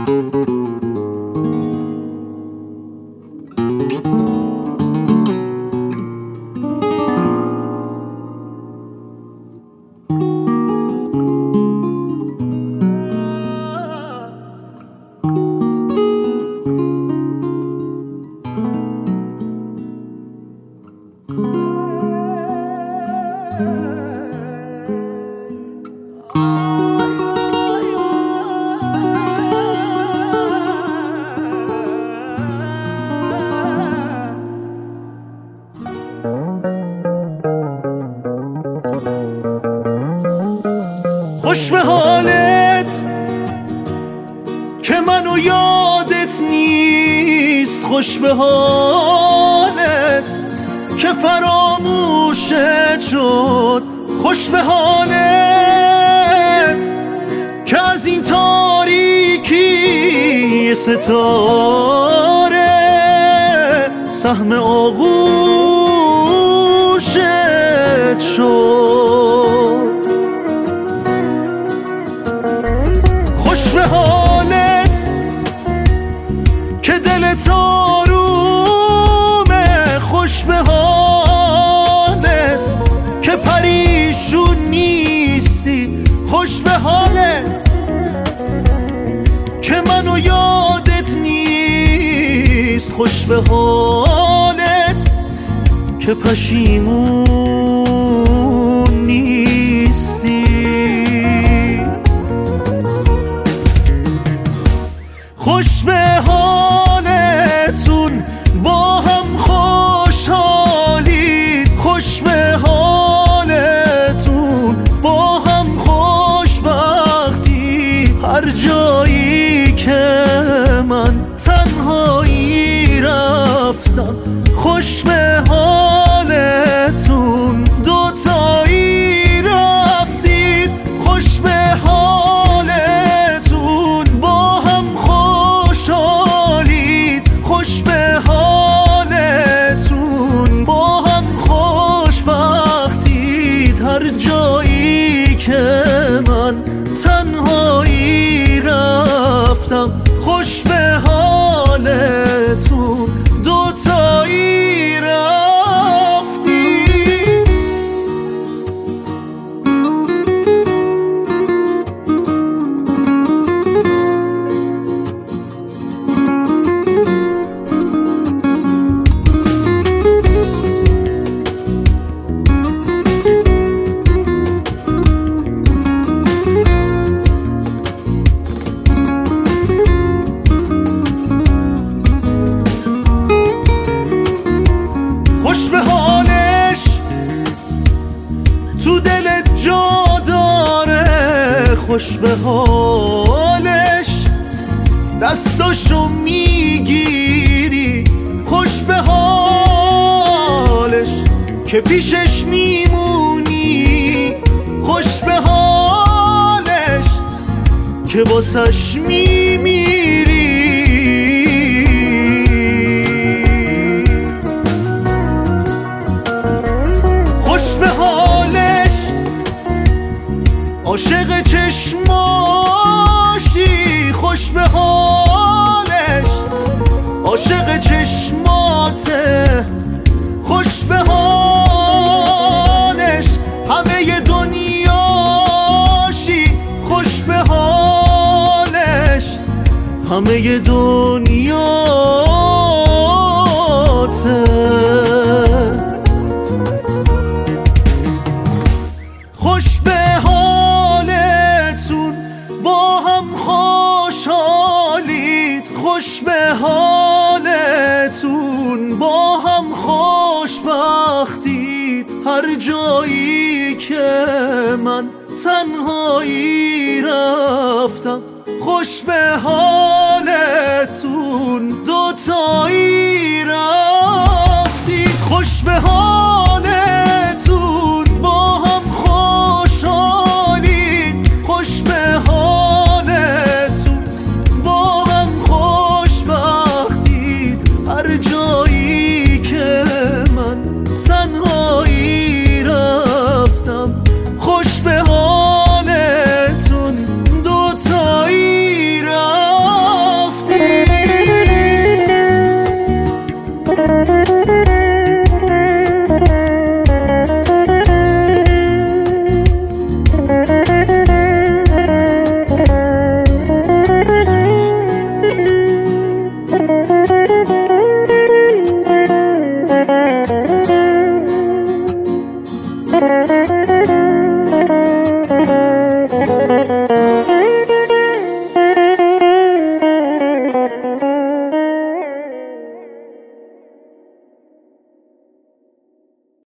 خوش به حالت که منو یادت نیست، خوش به حالت که فراموشت شد، خوش به حالت که از این تاریکی ستاره سهم آغوشت شد. خوش به حالت که دلت آرومه، خوش به حالت که پریشون نیستی، خوش به حالت که منو یادت نیست، خوش به حالت که پشیمون نیستی. خوش به حالتون با هم خوشحالید، خوش به حالتون با هم خوشبختی، هر جایی که من تنهایی رفتم، خوش به حالتون دوتایی رفتید، خوش به حالتون با هم خوشحالید، خوش به حالتون با هم خوشبختید، هر جایی که من تنهایی رفتم، خوش به حالتون دوتایی رفتید. خوش به حالش تو دلت جا داره، خوش به حالش دستاشو میگیری، خوش به حالش که پیشش میمونی، خوش به حالش که واسش میمیری. خوش به حالش عاشق چشماشی، خوش به حالش عاشق چشماته، خوش به حالش همه دنیاشی، خوش به حالش همه دنیاته. خوش به حالتون با هم خوشحالید، خوش به حالتون با هم خوشبختید، هر جایی که من تنهایی رفتم، خوش به حالتون دوتایی رفتید، خوش به حالتون